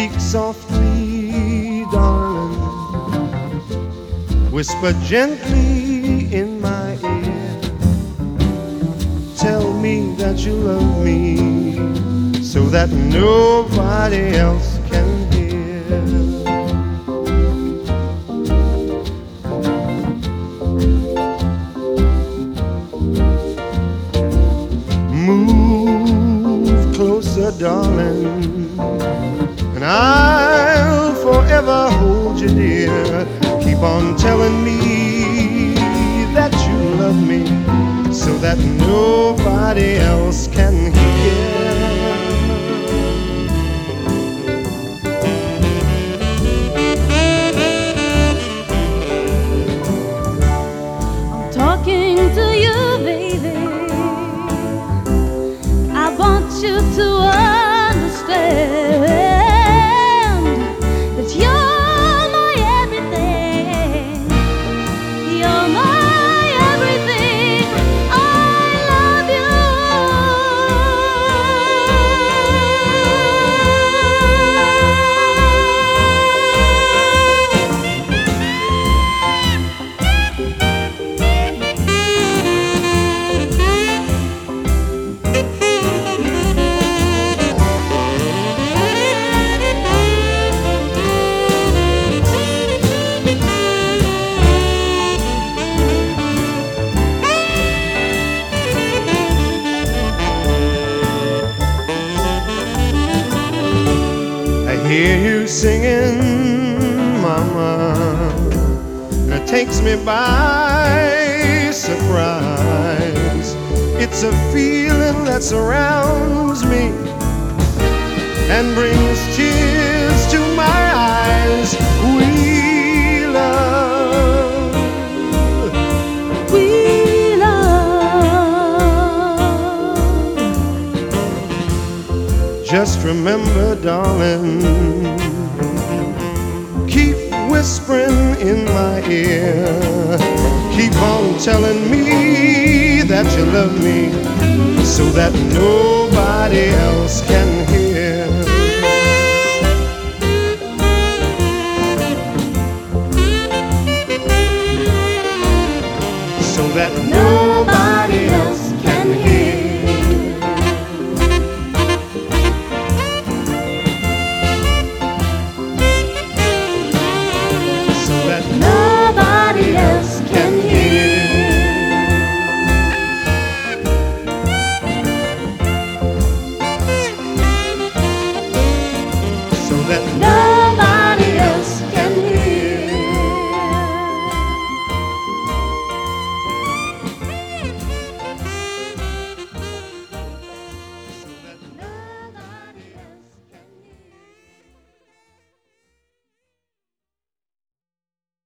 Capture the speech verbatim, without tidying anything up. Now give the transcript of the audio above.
Speak softly, darling. Whisper gently in my ear. Tell me that you love me so that nobody else can hear. Move closer, darling, and I'll forever hold you dear. Keep on telling me that you love me so that nobody else can hear. I'm talking to you, baby. I want you to understand that you're my everything. You're my everything. I love you. I hear you singing, mama, and it takes me by surprise. It's a feeling that surrounds me and brings tears to my eyes. We love, We love. just remember, darling, keep whispering in my ear. Keep on telling me that you love me so that nobody else can